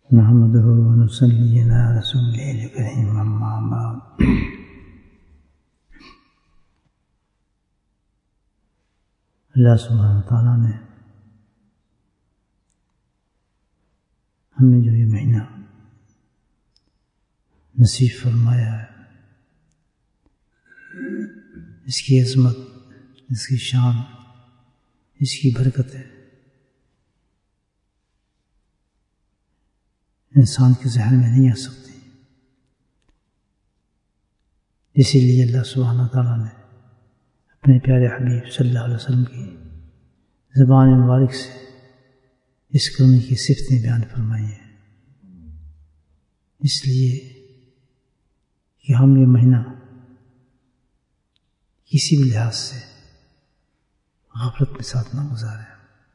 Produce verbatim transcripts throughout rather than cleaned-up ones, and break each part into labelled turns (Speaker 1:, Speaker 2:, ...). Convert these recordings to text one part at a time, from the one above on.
Speaker 1: نحمده ونصلي على رسوله الكريم اما بعد. اللہ سبحانہ تعالیٰ نے ہمیں جو یہ مہینہ نصیب فرمایا ہے، اس کی عظمت، اس کی شان، اس کی برکت ہے، انسان کے ذہن میں نہیں آ سکتی. اسی لیے اللہ سبحانہ تعالیٰ نے اپنے پیارے حبیب صلی اللہ علیہ وسلم کی زبان مبارک سے اس کرنے کی صفتیں بیان فرمائی ہیں، اس لیے کہ ہم یہ مہینہ کسی بھی لحاظ سے غفلت کے ساتھ نہ گزاریں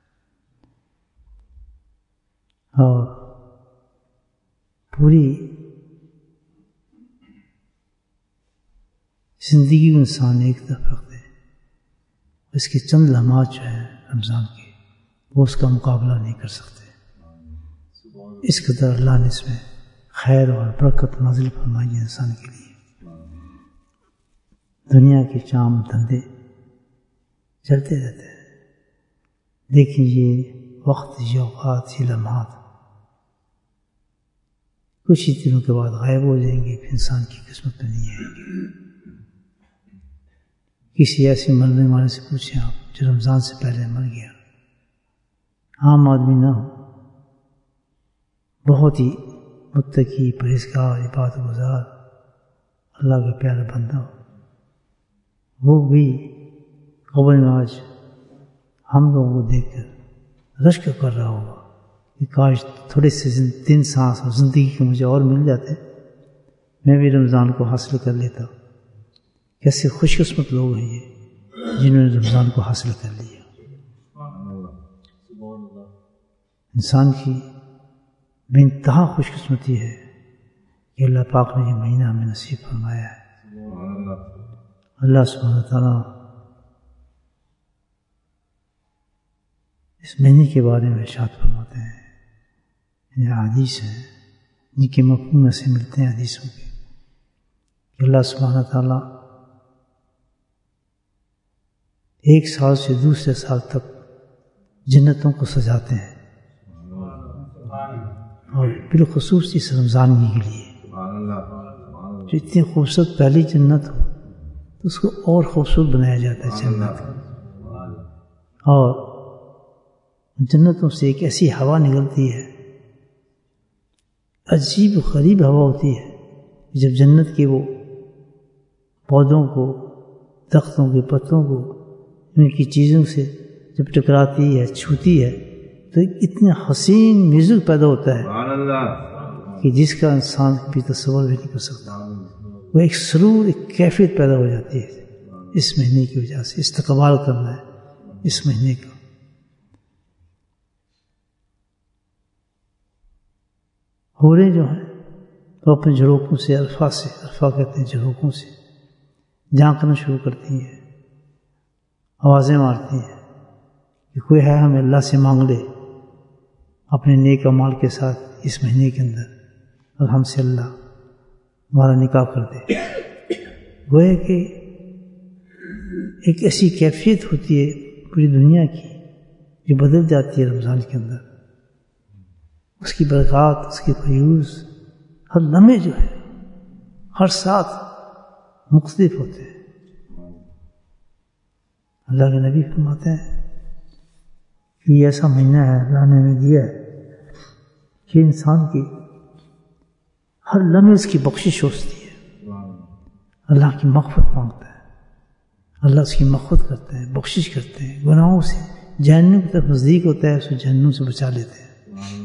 Speaker 1: اور پوری زندگی کو انسان ایک طرف رکھ دے، اس کے چند لمحات جو ہیں رمضان کے، وہ اس کا مقابلہ نہیں کر سکتے. اس قدر اللہ نے اس میں خیر اور برکت نازل فرمائی ہے انسان کے لیے. دنیا کے کام دھندے چلتے رہتے ہیں، لیکن یہ وقت، یہ اوقات، یہ لمحات کچھ ہی دنوں کے بعد غائب ہو جائیں گے، پھر انسان کی قسمت میں نہیں آئیں گے. کسی ایسے مرنے والے سے پوچھیں آپ جو رمضان سے پہلے مر گیا، عام آدمی نہ ہو، بہت ہی متقی، پرہیزگار، عبادت گزار، اللہ کا پیارا بندہ ہو، وہ بھی قبر میں آج ہم لوگوں کو دیکھ کر رشک کر رہا ہوگا کہ کاش تھوڑے سے دن سانس اور زندگی کے مجھے اور مل جاتے، میں بھی رمضان کو حاصل کر لیتا. کیسے خوش قسمت لوگ ہیں یہ جنہوں نے رمضان کو حاصل کر لیا. انسان کی بے انتہا خوش قسمتی ہے کہ اللہ پاک نے یہ مہینہ ہمیں نصیب فرمایا ہے. اللہ سبحانہ تعالیٰ اس مہینے کے بارے میں ارشاد فرماتے ہیں، یہ حدیث ہیں جن کے مفہوم سے ملتے ہیں حدیثوں کے، کہ اللہ سبحانہ تعالیٰ ایک سال سے دوسرے سال تک جنتوں کو سجاتے ہیں، اور بالخصوص اس رمضان کے لیے جو اتنی خوبصورت پہلی جنت ہو تو اس کو اور خوبصورت بنایا جاتا ہے جنت. اور جنتوں سے ایک ایسی ہوا نکلتی ہے، عجیب و غریب ہوا ہوتی ہے، جب جنت کے وہ پودوں کو، درختوں کے پتوں کو، ان کی چیزوں سے جب ٹکراتی ہے، چھوتی ہے، تو ایک اتنا حسین میوزک پیدا ہوتا ہے کہ جس کا انسان کبھی تصور بھی نہیں کر سکتا. وہ ایک سرور، ایک کیفیت پیدا ہو جاتی ہے اس مہینے کی وجہ سے. استقبال کرنا ہے اس مہینے کا. حوریں جو ہیں وہ اپنے جھروکوں سے، الفا سے، الفا کہتے ہیں جھروکوں سے جھانکنا شروع کرتی ہیں، آوازیں مارتی ہیں کہ کوئی ہے ہمیں اللہ سے مانگ لے اپنے نیک اعمال کے ساتھ اس مہینے کے اندر، اور ہم سے اللہ ہمارا نکاح کر دے. گویا کہ ایک ایسی کیفیت ہوتی ہے پوری دنیا کی جو بدل جاتی ہے رمضان کے اندر. اس کی برکات، اس کے فیوز ہر لمحے جو ہے، ہر ساتھ مختلف ہوتے ہیں. اللہ کے نبی فرماتے ہیں کہ یہ ایسا مہینہ ہے اللہ نے ہمیں دیا ہے کہ انسان کی ہر لمحے اس کی بخشش ہوتی ہے. اللہ کی مغفرت مانگتا ہے، اللہ اس کی مغفرت کرتے ہیں، بخشش کرتے ہیں، گناہوں سے جہنم کی طرف نزدیک ہوتا ہے، اسے جہنم سے بچا لیتے ہیں.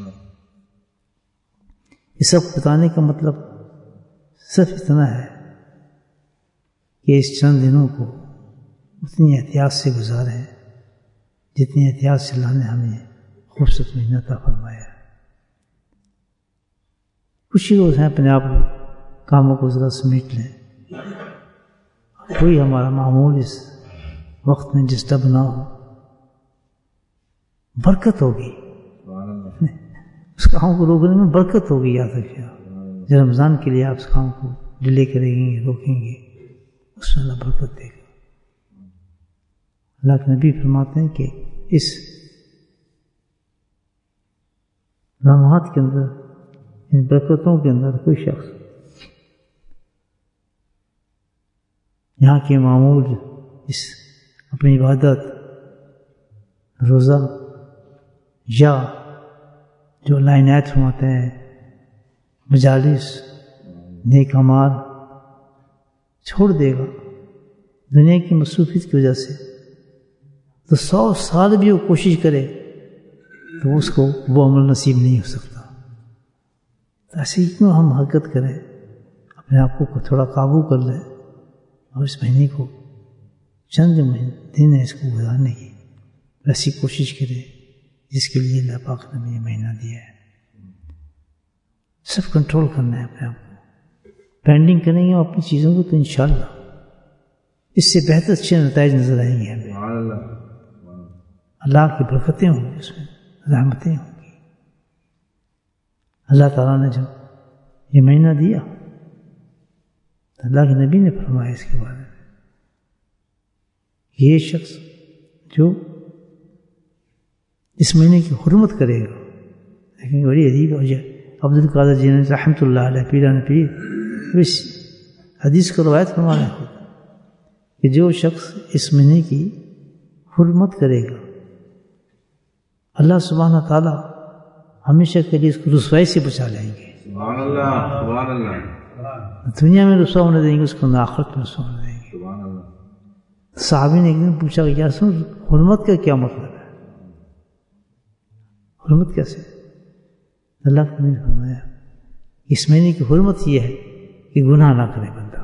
Speaker 1: یہ سب بتانے کا مطلب صرف اتنا ہے کہ اس چند دنوں کو اتنی احتیاط سے گزاریں جتنی احتیاط سے اللہ نے ہمیں خوبصورت مہینہ عطا فرمایا ہے. کچھ ہی روز ہیں، اپنے آپ کاموں کو ذرا سمیٹ لیں، کوئی ہمارا معمول اس وقت میں ڈسٹرب نہ ہو، برکت ہوگی. اس کام کو روکنے میں برکت ہوگی. یاد رکھیے جب رمضان کے لیے آپ اس کام کو ڈیلے کریں گے روکیں گے اس میں اللہ برکت دے گا. اللہ کے نبی فرماتے ہیں کہ اس لمحات کے اندر ان برکتوں کے اندر کوئی شخص یہاں کے معمول اس اپنی عبادت روزہ یا جو اللہ عنایت فرماتے ہیں مجالس نیک اعمال چھوڑ دے گا دنیا کی مصروفیت کی وجہ سے تو سو سال بھی وہ کوشش کرے تو اس کو وہ عمل نصیب نہیں ہو سکتا. تو ایسے ہی کیوں ہم حرکت کریں اپنے آپ کو تھوڑا قابو کر لیں اور اس مہینے کو چند مہینے دن ہے اس کو گزارنے کی ایسی کوشش کرے جس کے لیے اللہ پاک نے ہمیں یہ مہینہ دیا ہے. سب کنٹرول کرنا ہے اپنے آپ کو. پینڈنگ کریں گے اپنی چیزوں کو تو انشاءاللہ اس سے بہتر اچھے نتائج نظر آئیں گے ہمیں. اللہ کی برکتیں ہوں گی اس میں رحمتیں ہوں گی. اللہ تعالیٰ نے جب یہ مہینہ دیا تو اللہ کے نبی نے فرمایا اس کے بارے میں یہ شخص جو اس مہینے کی حرمت کرے گا. لیکن بڑی عجیب وجہ عبد القادر جیلانی رحمۃ اللہ علیہ پیران پیر اس حدیث کو روایت فرما رہے ہیں کہ جو شخص اس مہینے کی حرمت کرے گا اللہ سبحانہ تعالیٰ ہمیشہ کے لیے اس کو رسوائی سے بچا لیں گے.
Speaker 2: سبحان اللہ سبحان اللہ.
Speaker 1: دنیا میں رسوا ہونے دیں گے اس کو آخرت میں رسوا ہونے دیں گے.
Speaker 2: سبحان اللہ.
Speaker 1: صحابی نے ایک دن پوچھا کہ یا سن حرمت کا کیا مطلب ہے حرمت کیسے؟ اللہ نے فرمایا اس مہینے کی حرمت یہ ہے کہ گناہ نہ کرے بندہ.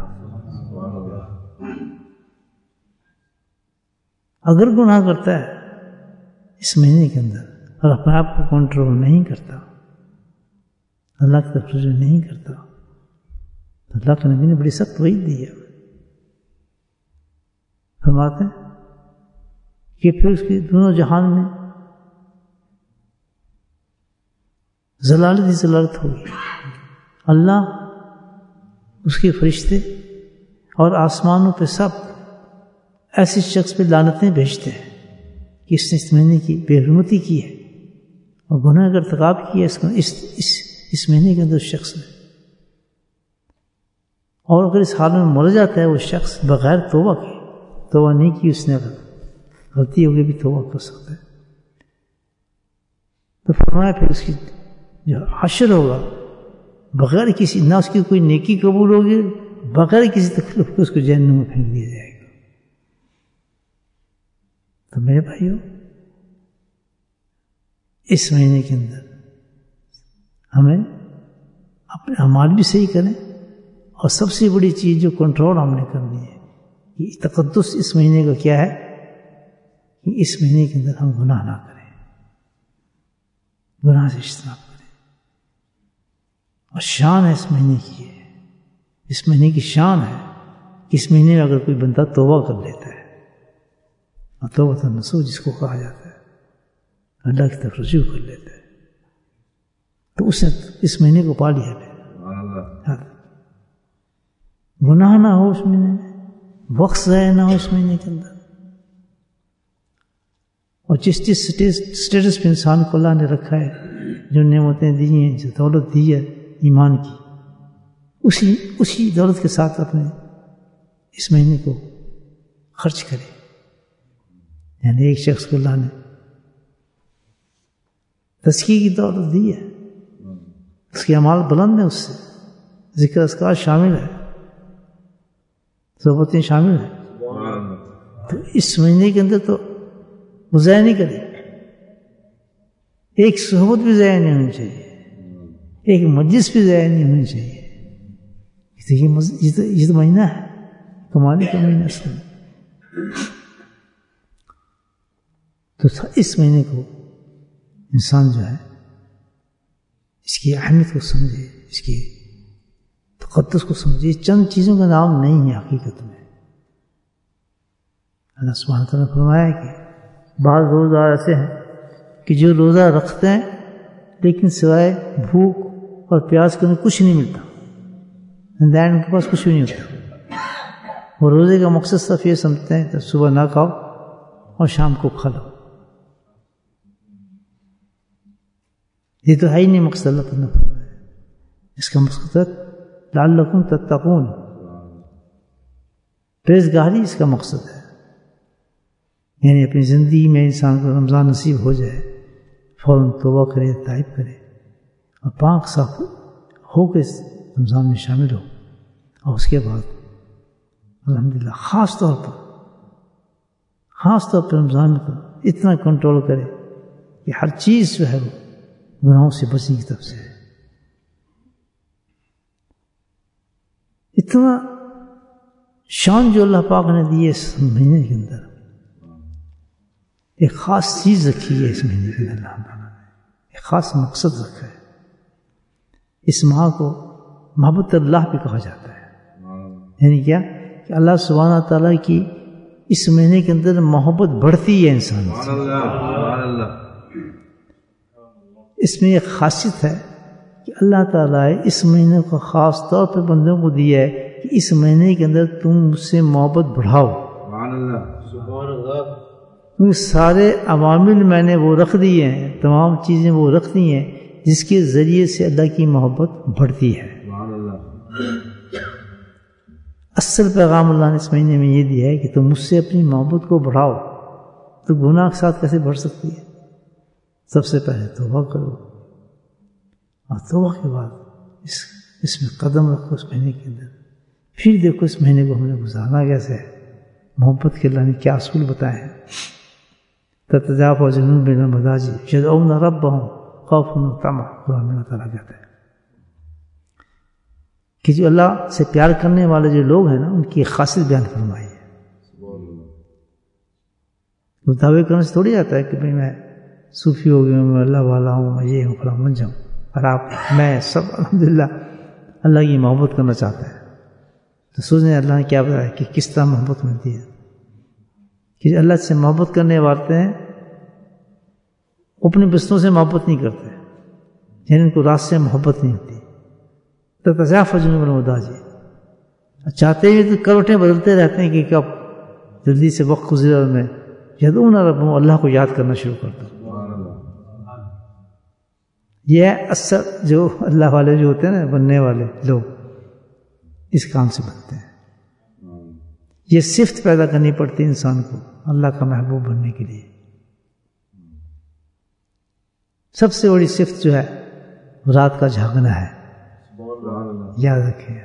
Speaker 1: اگر گناہ کرتا ہے اس مہینے کے اندر اور اپنے آپ کو کنٹرول نہیں کرتا اللہ کی طرف رجوع نہیں کرتا تو اللہ کے نبی نے بڑی سخت وعید دی ہے. فرماتے ہیں کہ پھر اس کی دونوں جہان میں ضلالت ہی ضلالت ہوگی. اللہ اس کے فرشتے اور آسمانوں پہ سب ایسے شخص پہ لعنتیں بھیجتے ہیں کہ اس نے اس مہینے کی بے حرمتی کی ہے اور گناہ کا ارتکاب کیا اس, اس, اس, اس مہینے کے اندر اس شخص نے. اور اگر اس حال میں مر جاتا ہے وہ شخص بغیر توبہ کے توبہ نہیں کی اس نے اگر غلطی ہوگی بھی توبہ کر سکتا ہے تو فرمایا پھر اس کی جو حشر ہوگا بغیر کسی نہ اس کی کوئی نیکی قبول ہوگی بغیر کسی تکلیف کے اس کو جہنم میں پھینک دیا جائے گا. تو میرے بھائیو اس مہینے کے اندر ہمیں اپنے اعمال بھی صحیح کریں اور سب سے بڑی چیز جو کنٹرول ہم نے کرنی ہے یہ تقدس اس مہینے کا کیا ہے کہ اس مہینے کے اندر ہم گناہ نہ کریں گناہ سے اجتناب کریں. اور شان ہے اس مہینے کی ہے اس مہینے کی شان ہے کہ اس مہینے میں اگر کوئی بندہ توبہ کر لیتا ہے اور توبۃ النصوح جس کو کہا جاتا ہے اللہ کی طرف رجوع کر لیتا ہے تو اس نے اس مہینے کو پا لیا ہے. گناہ نہ ہو اس مہینے میں وقت ضائع نہ ہو اس مہینے کے اندر اور جس جس سٹیٹس پہ انسان کو اللہ نے رکھا ہے جو نعمتیں دی ہیں جو دولت دی ہے ایمان کی اسی اسی دولت کے ساتھ اپنے اس مہینے کو خرچ کرے. یعنی ایک شخص کو اللہ نے تزکیے کی دولت دی ہے اس کے اعمال بلند ہیں اس سے ذکر اذکار شامل ہے صحبتیں شامل ہیں تو اس مہینے کے اندر تو وہ ضائع نہیں کرے. ایک صحبت بھی ضائع نہیں ہونی چاہیے ایک مجلس بھی ضائع نہیں ہونی چاہیے. یہ تو مہینہ ہے کمانے کا مہینہ اس میں تو اس مہینے کو انسان جو ہے اس کی اہمیت کو سمجھے اس کی تقدس کو سمجھے. چند چیزوں کا نام نہیں ہے حقیقت میں. اللہ سبحانہ تعالیٰ نے فرمایا کہ بعض روزہ ایسے ہیں کہ جو روزہ رکھتے ہیں لیکن سوائے بھوک اور پیاس کے کچھ نہیں ملتا. ان کے پاس کچھ بھی نہیں ہوتا. وہ روزے کا مقصد صرف یہ سمجھتے ہیں کہ صبح نہ کھاؤ اور شام کو کھا لو. یہ تو ہے ہی نہیں مقصد اللہ تعالیٰ نے. اس کا مقصد لعلکم تتقون، پرہیزگاری اس کا مقصد ہے. یعنی اپنی زندگی میں انسان کو رمضان نصیب ہو جائے، فوراً توبہ کرے، تائب کرے اور پاک صاف ہو کے رمضان میں شامل ہو. اور اس کے بعد الحمدللہ خاص طور پر خاص طور پر رمضان میں تو اتنا کنٹرول کرے کہ ہر چیز جو ہے وہ گناہوں سے بچنے کی طرف سے ہے. اتنا شان جو اللہ پاک نے دی ہے اس مہینے کے اندر، ایک خاص چیز رکھی ہے اس مہینے کے اندر. اللہ تعالیٰ نے ایک خاص مقصد رکھا ہے. اس ماہ کو محبت اللہ بھی کہا جاتا ہے. یعنی کیا کہ اللہ سبحانہ تعالیٰ کی اس مہینے کے اندر محبت بڑھتی ہے انسان سے. اس میں ایک خاصیت ہے کہ اللہ تعالیٰ اس مہینے کو خاص طور پر بندوں کو دیا ہے کہ اس مہینے کے اندر تم مجھ سے محبت بڑھاؤ. کیونکہ سارے عوامل میں نے وہ رکھ دیے ہیں، تمام چیزیں وہ رکھ دی ہیں جس کے ذریعے سے اللہ کی محبت بڑھتی ہے. اصل پیغام اللہ نے اس مہینے میں یہ دیا ہے کہ تم مجھ سے اپنی محبت کو بڑھاؤ. تو گناہ کے ساتھ کیسے بڑھ سکتی ہے؟ سب سے پہلے توبہ کرو اور توبہ کے بعد اس اس میں قدم رکھو اس مہینے کے اندر. پھر دیکھو اس مہینے کو ہم نے گزارنا کیسے ہے. محبت کے اللہ نے کیا اصول بتائے ہیں. تتجافى جنوبهم بين المضاجع يدعون ربهم خوفا وطمعا. قرآن میں اللہ تعالیٰ کہتا ہے کہ جو اللہ سے پیار کرنے والے جو لوگ ہیں نا، ان کی خاصیت بیان فرمائی ہے. وہ دعوے کرنے سے تھوڑی آتا ہے کہ بھئی میں صوفی ہو گیا ہوں، میں اللہ والا ہوں، میں یہ ہوں، فلاں بن جاؤں. اور آپ میں سب الحمدللہ اللہ کی محبت کرنا چاہتا ہے. تو سوچیں اللہ نے کیا بتایا کہ کس طرح محبت ملتی ہے. کہ اللہ سے محبت کرنے والے ہیں وہ اپنے بستوں سے محبت نہیں کرتے، یعنی ان کو رات سے محبت نہیں ہوتی. تتجافى جنوبهم بين المضاجع، چاہتے ہیں تو کروٹیں بدلتے رہتے ہیں کہ کب جلدی سے وقت گزرے اور میں یدعون ربهم، اللہ کو یاد کرنا شروع کر دوں. یہ اثر جو اللہ والے جو ہوتے ہیں نا، بننے والے لوگ اس کام سے بنتے ہیں. یہ صفت پیدا کرنی پڑتی ہے انسان کو اللہ کا محبوب بننے کے لیے. سب سے بڑی صفت جو ہے رات کا جھاگنا ہے. یاد رکھیں،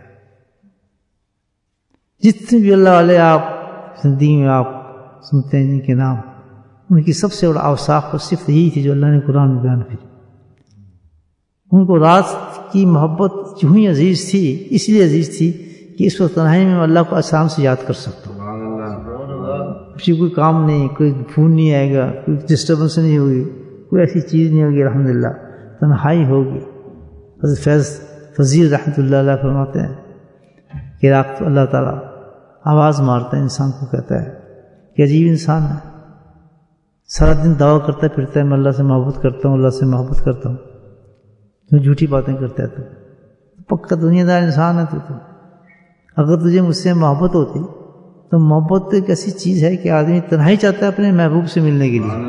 Speaker 1: جتنے بھی اللہ والے آپ زندگی میں آپ سنتے ہیں جن کے نام، ان کی سب سے بڑا اوصاف اور صفت یہی تھی جو اللہ نے قرآن میں بیان کی. ان کو رات کی محبت یوں ہی عزیز تھی، اس لیے عزیز تھی کہ اس وقت تنہائی میں اللہ کو آسان سے یاد کر سکتا ہوں. کسی کوئی کام نہیں، کوئی فون نہیں آئے گا، کوئی ڈسٹربنس نہیں ہوگی، کوئی ایسی چیز نہیں ہوگی. الحمدللہ تنہائی ہوگی. حضرت فیض فضیل رحمۃ اللہ علیہ فرماتے ہیں کہ رات کو اللہ تعالیٰ آواز مارتا ہے، انسان کو کہتا ہے کہ عجیب انسان ہے، سارا دن دعویٰ کرتا پھرتا ہے میں اللہ سے محبت کرتا ہوں، اللہ سے محبت کرتا ہوں، تو جھوٹی باتیں کرتا ہے. تو پکا دنیا دار انسان ہے. تو, تو اگر تجھے مجھ سے محبت ہوتی تو محبت تو ایک ایسی چیز ہے کہ آدمی تنہائی چاہتا ہے اپنے محبوب سے ملنے کے لیے.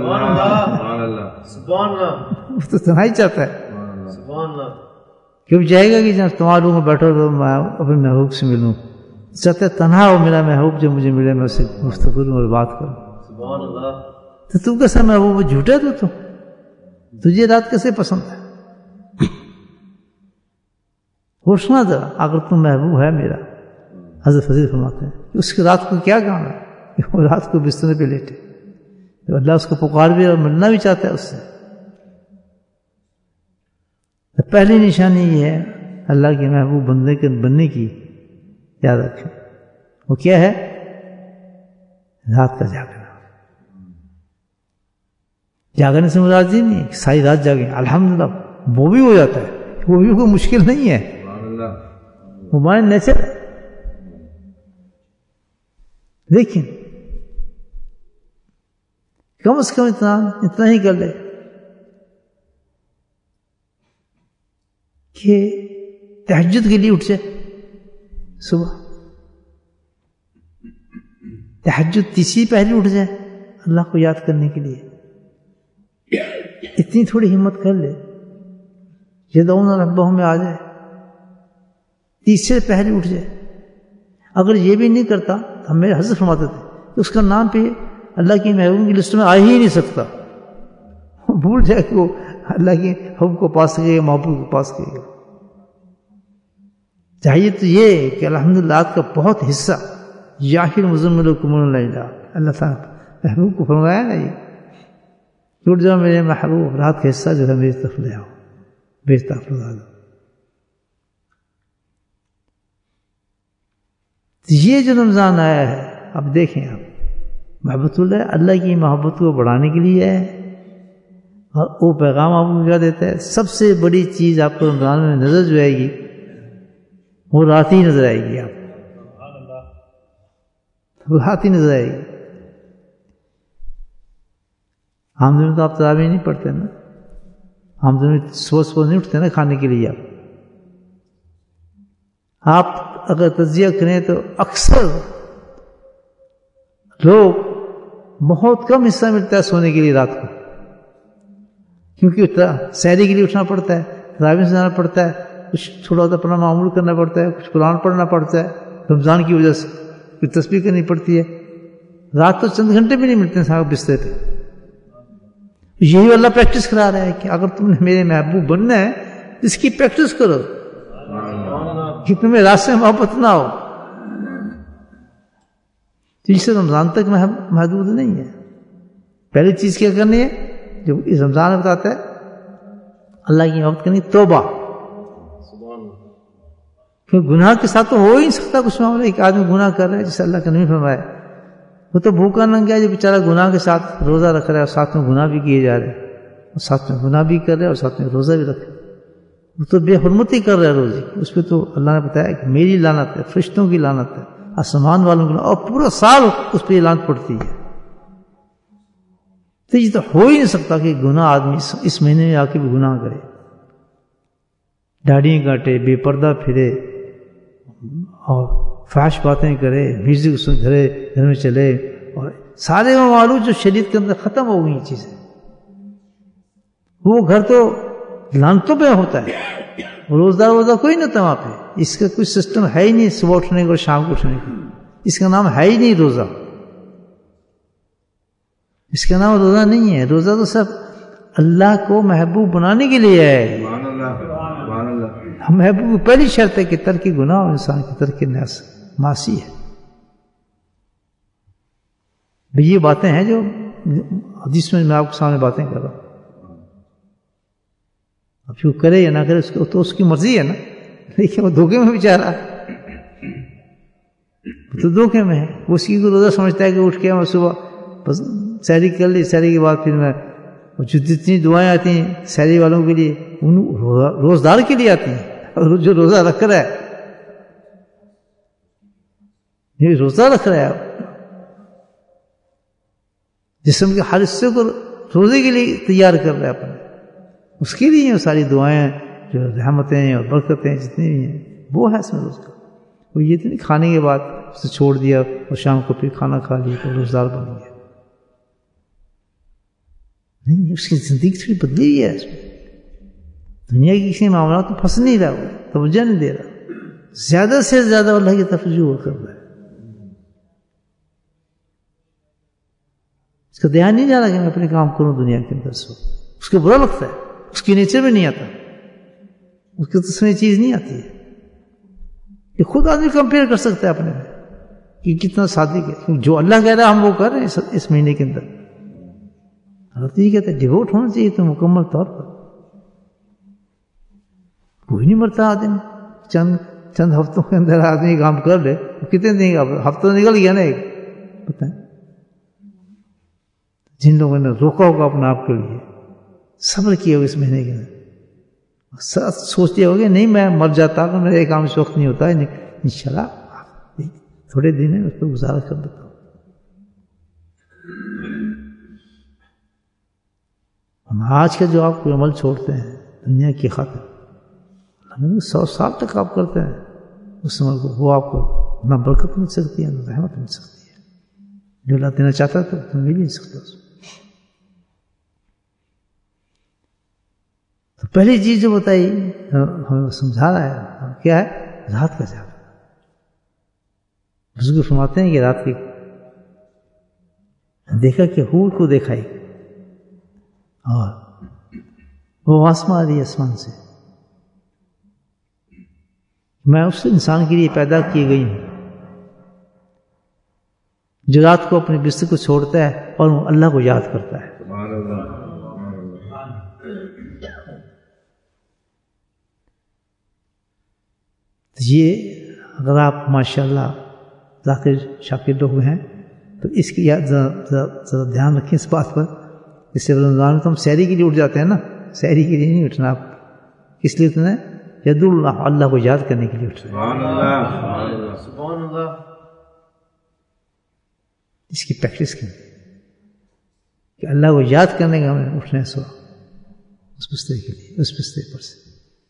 Speaker 1: وہ تو تنہائی چاہتا ہے. کیوں جائے گا کہ جب تمہارے روم میں بیٹھو تو میں اپنے محبوب سے ملوں. چاہتا ہے تنہا ہو میرا محبوب، جو مجھے ملے میں اسے گفتگو کروں اور بات کروں. تو تم کیسا محبوب جھوٹا تو تم تجھے رات کیسے پسند ہے؟ ہوشنا ذرا، اگر تم محبوب ہے میرا. حضرت فضیل فرماتے ہیں کہ اس کی رات کو کیا کام ہے کہ وہ رات کو بستر پہ لیٹے. اللہ اس کو پکار بھی اور ملنا بھی چاہتا ہے اس سے. پہلی نشانی یہ ہے اللہ کے محبوب بندے کے بننے کی، یاد رکھیں. وہ کیا ہے؟ رات کا جاگنا. جاگنے سے مراد یہ نہیں کہ ساری رات جاگیں، الحمدللہ وہ بھی ہو جاتا ہے، وہ بھی کوئی مشکل نہیں ہے، وہ ہمارے نیچر ہے. لیکن کم از کم اتنا اتنا ہی کر لے کہ تہجد کے لیے اٹھ جائے صبح، تہجد تیسری پہلی اٹھ جائے اللہ کو یاد کرنے کے لیے، اتنی تھوڑی ہمت کر لے، یدعون ربہم میں آ جائے، تیسرے پہلی اٹھ جائے۔ اگر یہ بھی نہیں کرتا ہم میرے حضرت فرماتے تھے کہ اس کا نام پہ اللہ کی محبوب کی لسٹ میں آ ہی نہیں سکتا، بھول جائے کہ وہ اللہ کے حب کو پاس کرے گا، محبوب کو پاس کرے گا۔ چاہیے تو یہ کہ الحمدللہ آپ کا بہت حصہ یاخر مزملکم اللیل، اللہ تعالیٰ محبوب کو فرمایا نا، یہ ٹوٹ جاؤ میرے محبوب، رات کا حصہ جو ہے میری طرف لے آؤ، میری طرف لگا دو۔ یہ جو رمضان آیا ہے، اب دیکھیں آپ، محبت اللہ اللہ کی محبت کو بڑھانے کے لیے ہے، اور وہ پیغام آپ کو کیا دیتا ہے؟ سب سے بڑی چیز آپ کو رمضان میں نظر جو آئے گی وہ رات ہی نظر آئے گی، آپ رات ہی نظر آئے گی۔ عام دنوں تو آپ تراویح نہیں پڑھتے نا، عام دنوں صبح صبح نہیں اٹھتے نا کھانے کے لیے۔ آپ آپ اگر تجزیہ کریں تو اکثر لوگ بہت کم حصہ ملتا ہے سونے کے لیے رات کو، کیونکہ سحری کے لیے اٹھنا پڑتا ہے، تراویح سے جانا پڑتا ہے، کچھ تھوڑا سا اپنا معمول کرنا پڑتا ہے، کچھ قرآن پڑھنا پڑتا ہے رمضان کی وجہ سے، کچھ تسبیح کرنی پڑتی ہے۔ رات تو چند گھنٹے بھی نہیں ملتے ہیں صاحب بستر پہ۔ یہی اللہ پریکٹس کرا رہا ہے کہ اگر تم نے میرے محبوب بننا ہے اس کی پریکٹس کرو کہ تمہیں رات سے محبت نہ ہو۔ تو اس سے رمضان تک محدود نہیں ہے۔ پہلی چیز کیا کرنی ہے جو اس رمضان میں بتاتا ہے، اللہ کی محبت کرنی، توبہ۔ کیونکہ گناہ کے ساتھ تو ہو ہی نہیں سکتا کچھ معاملہ، ایک آدمی گناہ کر رہا ہے جسے اللہ کا نہیں فرمایا، وہ تو بھوکا ننگا ہے جو بیچارہ گناہ کے ساتھ روزہ رکھ رہا ہے اور ساتھ میں گناہ بھی کیے جا رہے ہیں، اور ساتھ میں گناہ بھی کر رہے ہیں اور ساتھ میں روزہ بھی رکھ رہے ہیں، وہ تو بے حرمتی کر رہا ہے روزی۔ اس پہ تو اللہ نے بتایا کہ میری لعنت ہے، فرشتوں کی لعنت ہے، آسمان والوں کی لعنت، اور پورا سال اس پہ یہ لعنت پڑتی ہے۔ تو یہ تو ہو ہی نہیں سکتا کہ گناہ آدمی اس مہینے میں آ کے بھی گناہ کرے، داڑھیاں کاٹے، بے پردہ پھرے اور فحش باتیں کرے، میوزک سن گھرے گھر میں چلے، اور سارے وہ معلوم جو شریعت کے اندر ختم ہو گئی چیزیں، وہ گھر تو لعنتوں پہ ہوتا ہے، روزدار روزہ کوئی نہ تھا وہاں پہ، اس کا کوئی سسٹم ہے ہی نہیں صبح اٹھنے کا اور شام کو اٹھنے کا، اس کا نام ہے ہی نہیں روزہ، اس کا نام روزہ نہیں ہے۔ روزہ تو صرف اللہ کو محبوب بنانے کے لیے ہے۔ محبوب پہلی شرط ہے کہ ترک گناہ اور انسان کی ترک معاصی ہے۔ یہ باتیں ہیں جو حدیث میں میں آپ کے سامنے باتیں کر رہا ہوں، اب جو کرے یا نہ کرے اس کو تو اس کی مرضی ہے نا، لیکن وہ دھوکے میں بیچارہ تو دھوکے میں ہے۔ وہ اسی کو روزہ سمجھتا ہے کہ اٹھ کے میں صبح بس سحری کر لی، سحری کے بعد پھر میں جو جتنی دعائیں آتی ہیں سحری والوں کے لیے ان روزدار کے لیے آتی ہیں، اور جو روزہ رکھ رہا ہے یہ روزہ رکھ رہا ہے، جسم کے ہر حصے کو روزے کے لیے تیار کر رہا ہے اپنے، اس کے لیے ساری دعائیں جو رحمتیں اور برکتیں جتنی بھی ہیں وہ ہے اس میں روزہ۔ وہ یہ تو نہیں کھانے کے بعد اسے چھوڑ دیا اور شام کو پھر کھانا کھا لیا تو روزدار بن گیا، نہیں، اس کی زندگی تھوڑی بدلی ہوئی ہے، اس میں دنیا کی کسی معاملات تو پھنس نہیں رہا، وہ توجہ نہیں دے رہا، زیادہ سے زیادہ اللہ کی طرف رجوع کر رہا ہے، اس کا دھیان نہیں جا رہا کہ میں اپنے کام کروں دنیا کے اندر سے، اس کو برا لگتا ہے، اس کی نیچر میں نہیں آتا، اس کی تصویر چیز نہیں آتی ہے، یہ خود آدمی کمپیئر کر سکتا ہے اپنے میں کہ کتنا صادق ہے، جو اللہ کہہ رہا ہے ہم وہ کر رہے ہیں اس مہینے کے اندر۔ حضرت یہ کہتے ہیں ڈیوٹ ہونا چاہیے تو مکمل طور پر، کوئی نہیں مرتا آدمی، چند چند ہفتوں کے اندر آدمی کام کر لے، کتنے دن کا ہفتہ نکل گیا نا ایک، پتہ ہے جن لوگوں نے روکا ہوگا اپنے آپ کے لیے، صبر کیا ہوگا اس مہینے کے اندر، سوچتے ہوگے نہیں میں مر جاتا تو میرا یہ کام اس وقت نہیں ہوتا ہے، انشاءاللہ تھوڑے دن ہے اس پہ گزارا کر دیتا ہوں۔ ہم آج کا جو آپ کو عمل چھوڑتے ہیں دنیا کی خاطر، سو سال تک آپ کرتے ہیں اس عمل کو، وہ آپ کو نہ برکت مل سکتی ہے نہ رحمت مل سکتی ہے. جو اللہ دینا چاہتا ہے تو تم مل نہیں سکتا اس میں. تو پہلی چیز جو بتائی ہمیں سمجھا رہا ہے کیا ہے؟ رات کا جاگنا. بزرگ فرماتے ہیں کہ رات کی دیکھا کہ حور کو دیکھا ہی، اور وہ آسمان آ رہی ہے آسمان سے، میں اس انسان کے لیے پیدا کی گئی ہوں جو رات کو اپنے بستر کو چھوڑتا ہے اور وہ اللہ کو یاد کرتا ہے. یہ اگر آپ ماشاءاللہ ذاکر شاکر لوگ ہیں تو اس کی ذرا دھیان رکھیں اس بات پر. اس سے رمضان میں تو ہم سحری کے لیے اٹھ جاتے ہیں نا، سحری کے لیے نہیں اٹھنا. آپ کس لیے اٹھنا ہے؟ ید اللہ، اللہ کو یاد کرنے کے لیے اٹھ رہے ہیں.
Speaker 2: سبحان اللہ.
Speaker 1: اس کی پریکٹس کریں کہ اللہ کو یاد کرنے کا ہمیں اٹھنا ہے سو اس بستر کے لیے، اس بستر پر سے.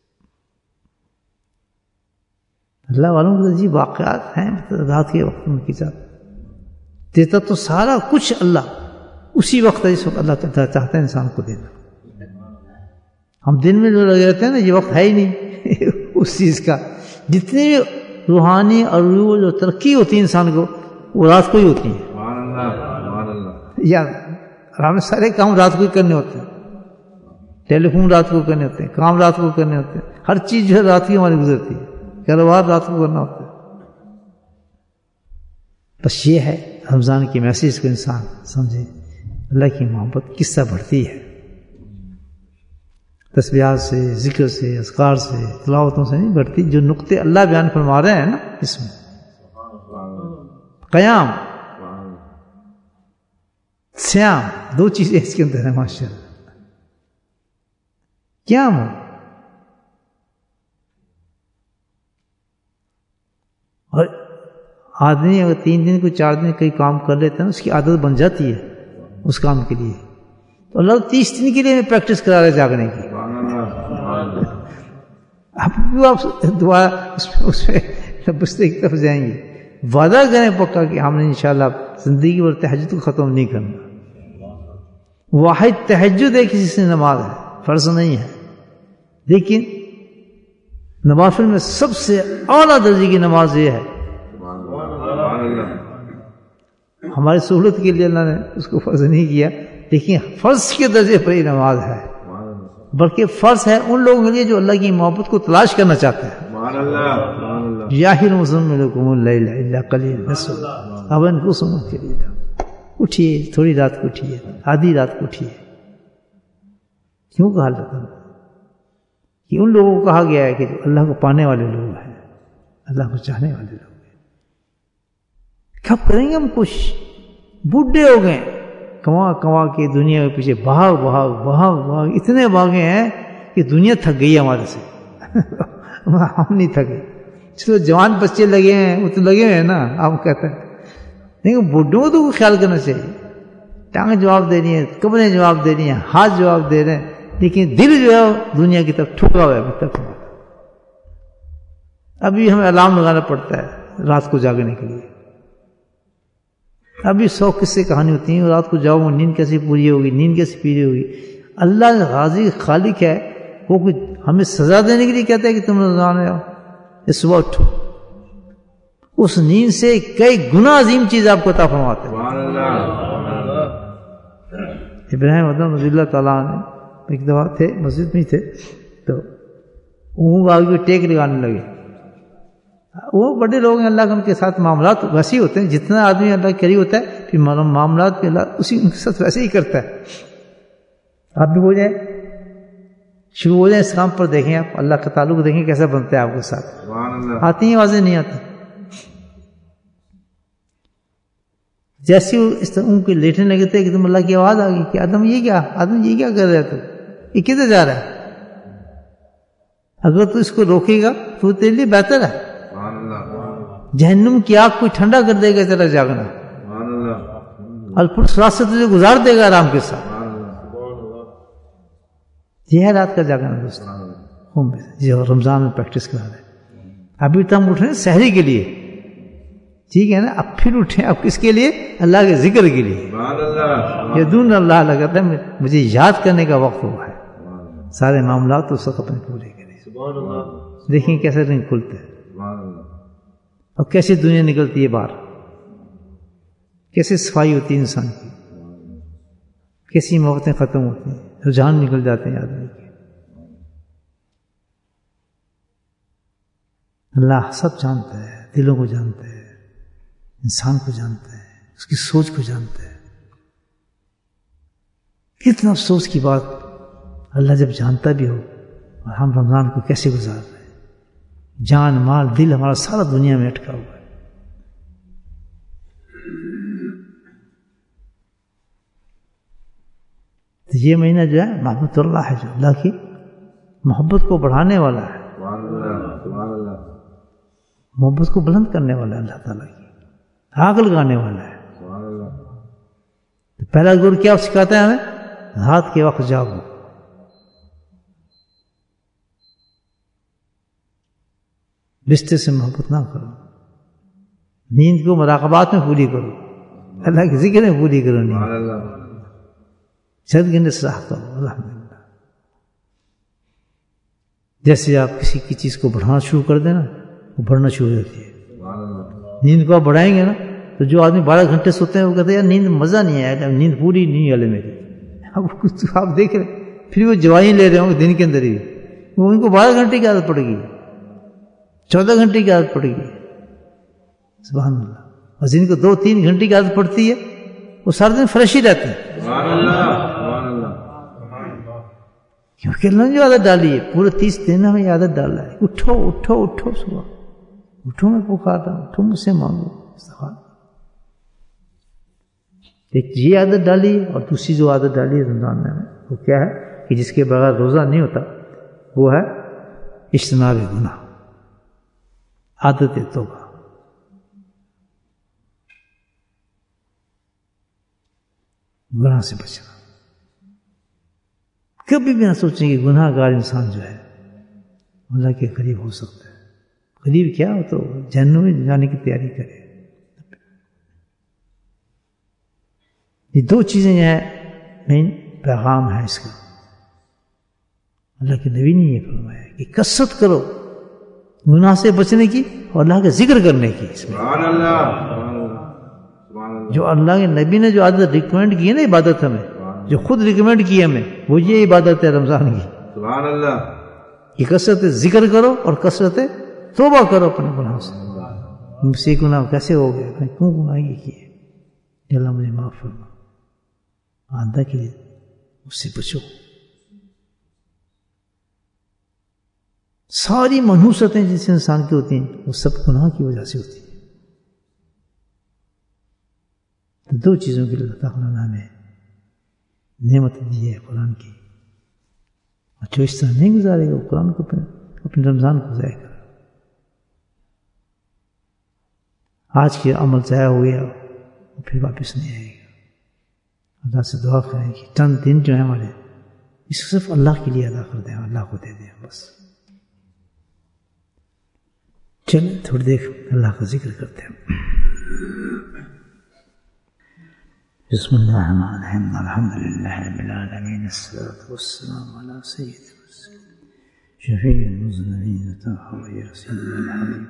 Speaker 1: اللہ والوں کے عجیب واقعات ہیں رات کے وقت ان کی ذات دیتا تو سارا کچھ اللہ اسی وقت ہے جس وقت اللہ چاہتا ہے انسان کو دینا. ہم دن میں جو لگے رہتے ہیں نا، یہ وقت ہے ہی نہیں اس چیز کا. جتنی بھی روحانی اور روح جو ترقی ہوتی ہے انسان کو وہ رات کو ہی ہوتی ہے. یا ہمیں سارے کام رات کو ہی کرنے ہوتے ہیں، ٹیلی فون رات کو کرنے ہوتے ہیں، کام رات کو کرنے ہوتے ہیں، ہر چیز جو ہے رات کی ہماری گزرتی ہے، کاروبار رات کو کرنا ہوتا ہے. بس یہ ہے رمضان کی میسیج کو انسان سمجھے، اللہ کی محبت کس طرح بڑھتی ہے. تسبیحات سے، ذکر سے، اذکار سے، تلاوتوں سے نہیں بڑھتی. جو نقطے اللہ بیان فرما رہے ہیں نا اس میں، قیام، سیام، دو چیزیں اس کے اندر ہیں ماشاء اللہ. قیام ہو اور آدمی اگر تین دن کو چار دن کوئی کام کر لیتا ہے اس کی عادت بن جاتی ہے اس کام کے لیے، تو اللہ تیس دن کے لیے ہمیں پریکٹس کرا رہے جاگنے کی. اب آپ دوبارہ اس پہ بستے کی طرف جائیں گے. وعدہ کریں پکا کہ ہم نے انشاءاللہ زندگی بھر تہجد کو ختم نہیں کرنا. واحد تہجد ہے کسی سے نماز ہے، فرض نہیں ہے، لیکن نوافل میں سب سے اعلیٰ درجے کی نماز یہ ہے. ہماری سہولت کے لیے اللہ نے اس کو فرض نہیں کیا، لیکن فرض کے درجے پر یہ نماز ہے، بلکہ فرض ہے ان لوگوں کے لیے جو اللہ کی محبت کو تلاش کرنا چاہتے ہیں. یاہل مزملکم اللیل الا قلیلا نصفہ او انقص منہ قلیلا. اٹھیے، تھوڑی رات کو اٹھیے، آدھی رات کو اٹھیے. کیوں کہا اللہ کہ ان لوگوں کو کہا گیا ہے کہ جو اللہ کو پانے والے لوگ ہیں، اللہ کو چاہنے والے لوگ ہیں. کب کریں گے ہم کچھ؟ بوڑھے ہو گئے، کما کما کے دنیا کے پیچھے بھاگ بھاگ بھاگ بھاگ اتنے بھاگے ہیں کہ دنیا تھک گئی ہے ہمارے سے. ہم نہیں تھکے. چلو جوان بچے لگے ہیں، وہ تو لگے ہوئے ہیں نا، آپ کہتے ہیں، لیکن بوڑھوں کو تو خیال کرنا چاہیے. ٹانگیں جواب دے رہی ہیں، کمریں جواب دے رہی ہیں، ہاتھ جواب دے رہے ہیں، لیکن دل جو ہے دنیا کی طرف ٹھکا ہوا ہے ابھی تک. ابھی ہمیں الارم لگانا پڑتا ہے رات کو جاگنے کے لیے. ابھی سو قصے کہانی ہوتی ہیں، رات کو جاؤ نیند کیسے پوری ہوگی، نیند کیسے پوری ہوگی. اللہ غازی خالق ہے، وہ کچھ ہمیں سزا دینے کے لیے کہتا ہے کہ تم رمضان میں آؤ، صبح اٹھو. اس نیند سے کئی گنا عظیم چیز آپ کو عطا فرماتے ہیں. ابراہیم ادم رضی اللہ تعالیٰ نے ایک دفعہ تھے مسجد میں تھے تو اونگ آگ کو ٹیک لگانے لگے. وہ بڑے لوگ ہیں، اللہ کے ان کے ساتھ معاملات ویسے ہی ہوتے ہیں. جتنا آدمی اللہ کے قریب ہوتا ہے پھر معاملات پہ اللہ اسی ان کے ساتھ ویسے ہی کرتا ہے. آپ بھی ہو جائیں، شروع ہو جائیں اس کام پر، دیکھیں آپ اللہ کا تعلق دیکھیں کیسا بنتا ہے آپ کے ساتھ. آتی ہیں آوازیں نہیں آتی. جیسے وہ اس طرح ان کے لیٹنے لگے تھے کہ تم اللہ کی آواز آ گئی کہ آدم یہ کیا، آدم یہ کیا کر رہا ہے، تو یہ کدھر جا رہا ہے؟ اگر تو اس کو روکے گا تو تیرے لیے بہتر ہے. جہنم کی آگ کوئی ٹھنڈا کر دے گا تیرا جاگنا، اور پھر رات سے تجھے گزار دے گا آرام کے ساتھ. یہ ہے رات کا جاگنا دوست. جو رمضان میں پریکٹس کرا رہے ہیں. ابھی تو ہم اٹھ رہے ہیں سحری کے لیے, ٹھیک ہے نا, اب پھر اٹھیں اب کس کے لیے؟ اللہ کے ذکر کے لیے. یدون اللہ لگتا ہے مجھے یاد کرنے کا وقت ہوا ہے, سارے معاملات تو اس وقت اپنے پورے کریں. دیکھیں کیسے رنگ کھلتے ہیں اور کیسے دنیا نکلتی ہے باہر, کیسے صفائی ہوتی ہے انسان کی, کیسی محبتیں ختم ہوتی ہیں, رجحان نکل جاتے ہیں آدمی کے. اللہ سب جانتا ہے, دلوں کو جانتا ہے, انسان کو جانتا ہے, اس کی سوچ کو جانتا ہے. کتنا افسوس کی بات, اللہ جب جانتا بھی ہو اور ہم رمضان کو کیسے گزار رہے ہیں, جان مال دل ہمارا سارا دنیا میں اٹکا ہوا ہے. تو یہ مہینہ جو ہے محبت اللہ ہے, جو اللہ کی محبت کو بڑھانے والا ہے, محبت کو بلند کرنے والا ہے, اللہ تعالیٰ کی آگ لگانے والا ہے. تو پہلا گور کیا سکھاتا ہے ہمیں؟ رات کے وقت جاگو, بستر سے محبت نہ کرو, نیند کو مراقبات میں پوری کرو, اللہ کے ذکر میں پوری کرو, نیند چھت گننے سے راہ کرو. الحمدللہ جیسے آپ کسی کی چیز کو بڑھانا شروع کر دیں نا, وہ بڑھنا شروع ہو جاتی ہے. نیند کو آپ بڑھائیں گے نا تو جو آدمی بارہ گھنٹے سوتے ہیں وہ کہتے ہیں یار نیند مزہ نہیں آیا, نیند پوری نہیں آئی میری. اب کچھ آپ دیکھ رہے پھر وہ دوائیں لے رہے ہوں گے دن کے اندر ہی, وہ ان کو بارہ گھنٹے کی عادت پڑے گی, چودہ گھنٹے کی عادت پڑے گی. سبحان اللہ. اور جن کو دو تین گھنٹے کی عادت پڑتی ہے وہ سارے دن فریش ہی رہتے ہیں, کیونکہ اللہ نے جو عادت ڈالی ہے پورے تیس دن ہمیں عادت ڈالا ہے. اٹھو اٹھو اٹھو صبح اٹھو, میں پکارتا ہوں, اٹھو مجھ سے مانگو استغفار. ایک یہ عادت ڈالی ہے, اور دوسری جو عادت ڈالی ہے رمضان میں وہ کیا ہے کہ جس کے بغیر روزہ نہیں ہوتا, وہ ہے اجتناب گناہ, عادت توبہ. گناہ سے بچنا. کبھی بھی نہ سوچیں کہ گناہ گار انسان جو ہے اللہ کے قریب ہو سکتا ہے. قریب کیا ہو تو جہنم میں جانے کی تیاری کرے. یہ دو چیزیں جو ہے مین پیغام ہے اس کا. اللہ کے نبی نے یہ فرمایا کہ کثرت کرو گناہ سے بچنے کی اور اللہ کا ذکر کرنے کی. اس میں جو اللہ کے نبی نے جو عادت ریکمینڈ کی ہے نا عبادت ہمیں, جو خود ریکمینڈ کی ہمیں, وہ یہ عبادت ہے رمضان کی. سبحان اللہ. کہ کثرت ذکر کرو اور کثرت توبہ کرو اپنے گناہ سے. مجھ سے گناہ کیسے ہو گئے, میں کیوں گناہ یہ کیے, اللہ مجھے معاف فرما. آندہ کے لیے اس سے بچو. ساری منحوستیں جس انسان کی ہوتی ہیں وہ سب گناہ کی وجہ سے ہوتی ہیں. تو دو چیزوں کے لیے اللہ تعالیٰ نے ہمیں نعمت دی ہے قرآن کی, اور جو اس طرح نہیں گزارے گا وہ قرآن کو اپنے رمضان کو ضائع کرے. آج کے عمل ضائع ہو گیا وہ پھر واپس نہیں آئے گا. اللہ سے دعا کریں کہ چند دن جو ہیں ہمارے اس کو صرف اللہ کے لیے ادا کر دیں, اللہ کو دے دیں بس. چلیں تھوڑی دیر اللہ کا ذکر کرتے ہیں. بسم اللہ الرحمن الرحیم, الحمد للہ رب العالمین, الصلاۃ والسلام علی سید المرسلین شفیع المذنبین طه و یاسین الحبیب.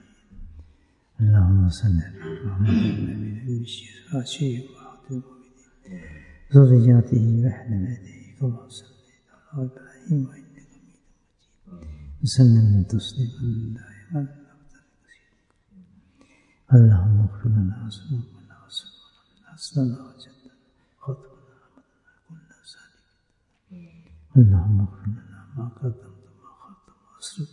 Speaker 1: اللهم صل على محمد النبي الأمي وعلى ذريته وأهل بيته كما صليت على إبراهيم إنك حميد مجيد وسلم تسليما دائما. اللهم اغفر لنا ذنوبنا وسلمنا أسلنا وجدنا خطبنا عملنا كل ذلك. اللهم اغفر لنا ما قدمت وما أخرت وما أسرفت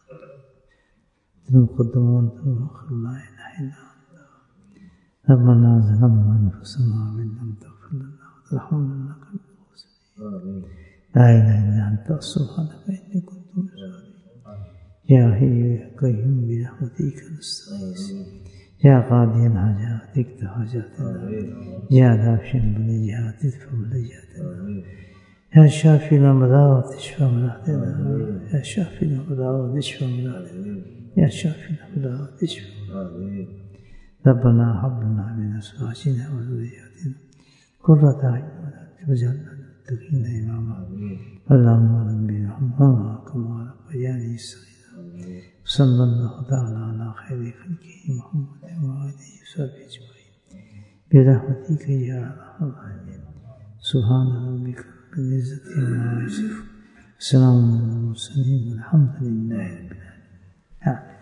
Speaker 1: قدم وانت واخر لا اله الا انت. ربنا ظلمنا انفسنا وان لم تغفر لنا وترحمنا لنكن من الخاسرين. لا اله الا انت سبحانك اني كنت من الظالمين. يا حي يا قيوم برحمتك نستغيث. يا قاضي الحاجات اقض حاجاتنا. يا دافع البليات ادفع بلياتنا. يا شافي الأمراض اشفى مرضنا، يا شافي الأمراض اشفى مرضنا، يا شافي الأمراض اشفى مرضنا. ربنا هب لنا من أزواجنا وذرياتنا قرة أعين واجعلنا للمتقين إماما. اللهم رب ارحمهما كما ربياني صغيرا. صلى الله تعالى على خير خلقه محمد وآله وصحبه أجمعين برحمتك يا أرحم الراحمين. سبحان ربك رب العزة عما يصفون، وسلام على المرسلين والحمد لله رب العالمين.